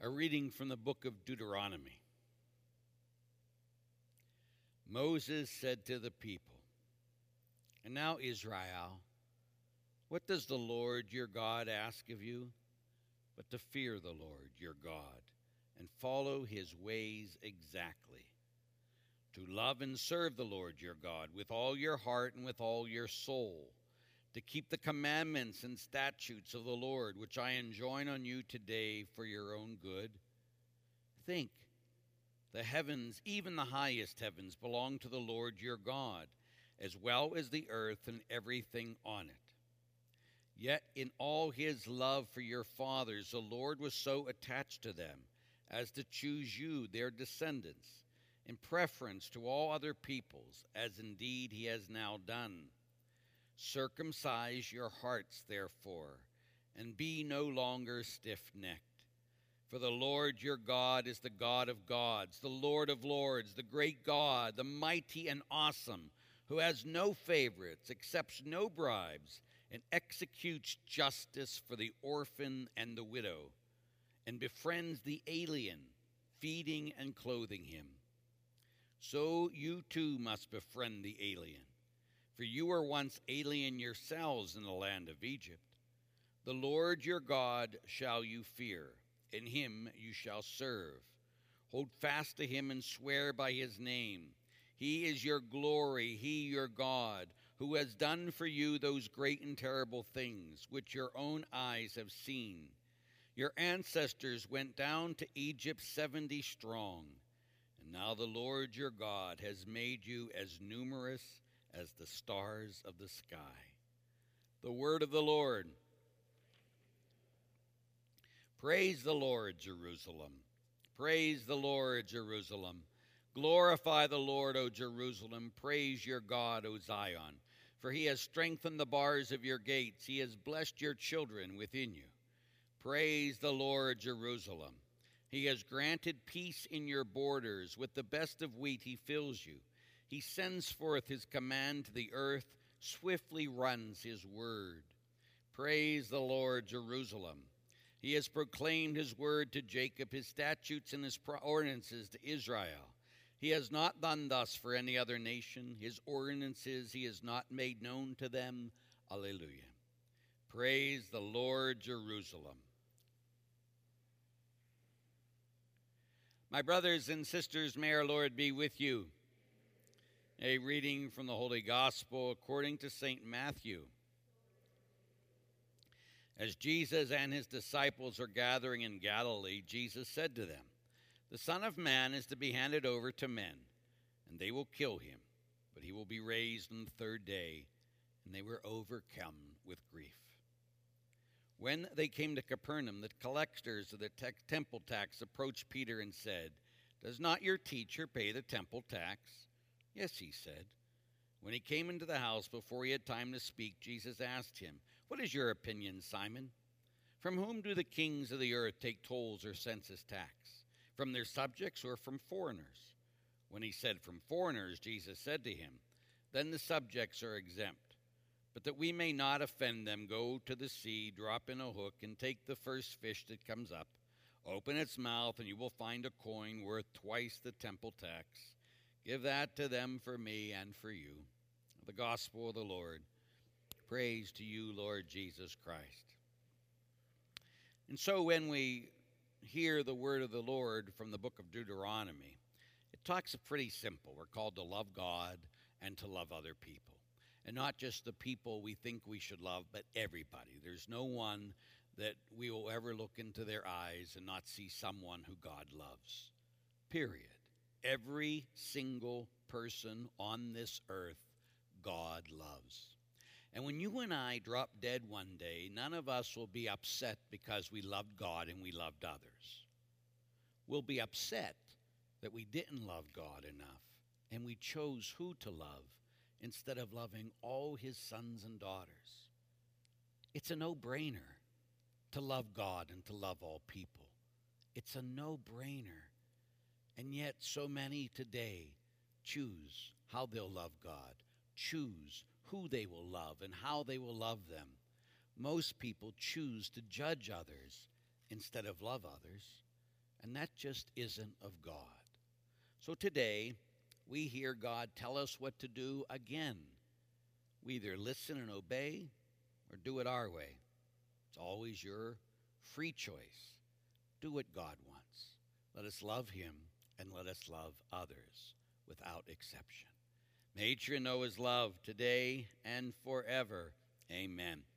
A reading from the book of Deuteronomy. Moses said to the people, "And now, Israel, what does the Lord your God ask of you? But to fear the Lord your God and follow his ways exactly, to love and serve the Lord your God with all your heart and with all your soul, to keep the commandments and statutes of the Lord, which I enjoin on you today for your own good. Think, the heavens, even the highest heavens, belong to the Lord your God, as well as the earth and everything on it. Yet in all his love for your fathers, the Lord was so attached to them as to choose you, their descendants, in preference to all other peoples, as indeed he has now done. Circumcise your hearts, therefore, and be no longer stiff-necked. For the Lord your God is the God of gods, the Lord of lords, the great God, the mighty and awesome, who has no favorites, accepts no bribes, and executes justice for the orphan and the widow, and befriends the alien, feeding and clothing him. So you too must befriend the alien. For you were once alien yourselves in the land of Egypt. The Lord your God shall you fear, and him you shall serve. Hold fast to him and swear by his name. He is your glory, he your God, who has done for you those great and terrible things, which your own eyes have seen. Your ancestors went down to Egypt 70 strong, and now the Lord your God has made you as numerous as the stars of the sky." The word of the Lord. Praise the Lord, Jerusalem. Praise the Lord, Jerusalem. Glorify the Lord, O Jerusalem. Praise your God, O Zion. For he has strengthened the bars of your gates. He has blessed your children within you. Praise the Lord, Jerusalem. He has granted peace in your borders. With the best of wheat he fills you. He sends forth his command to the earth, swiftly runs his word. Praise the Lord, Jerusalem. He has proclaimed his word to Jacob, his statutes and his ordinances to Israel. He has not done thus for any other nation. His ordinances he has not made known to them. Alleluia. Praise the Lord, Jerusalem. My brothers and sisters, may our Lord be with you. A reading from the Holy Gospel according to St. Matthew. As Jesus and his disciples are gathering in Galilee, Jesus said to them, "The Son of Man is to be handed over to men, and they will kill him, but he will be raised on the third day." And they were overcome with grief. When they came to Capernaum, the collectors of the temple tax approached Peter and said, "Does not your teacher pay the temple tax?" "Yes," he said. When he came into the house, before he had time to speak, Jesus asked him, "What is your opinion, Simon? From whom do the kings of the earth take tolls or census tax? From their subjects or from foreigners?" When he said, "From foreigners," Jesus said to him, "Then the subjects are exempt. But that we may not offend them, go to the sea, drop in a hook, and take the first fish that comes up. Open its mouth, and you will find a coin worth twice the temple tax. Give that to them for me and for you." The gospel of the Lord. Praise to you, Lord Jesus Christ. And so when we hear the word of the Lord from the book of Deuteronomy, it talks pretty simple. We're called to love God and to love other people. And not just the people we think we should love, but everybody. There's no one that we will ever look into their eyes and not see someone who God loves. Period. Every single person on this earth, God loves. And when you and I drop dead one day, none of us will be upset because we loved God and we loved others. We'll be upset that we didn't love God enough and we chose who to love instead of loving all his sons and daughters. It's a no-brainer to love God and to love all people. It's a no-brainer. And yet so many today choose how they'll love God, choose who they will love and how they will love them. Most people choose to judge others instead of love others. And that just isn't of God. So today, we hear God tell us what to do again. We either listen and obey or do it our way. It's always your free choice. Do what God wants. Let us love him and let us love others without exception. May each of you know his love today and forever. Amen.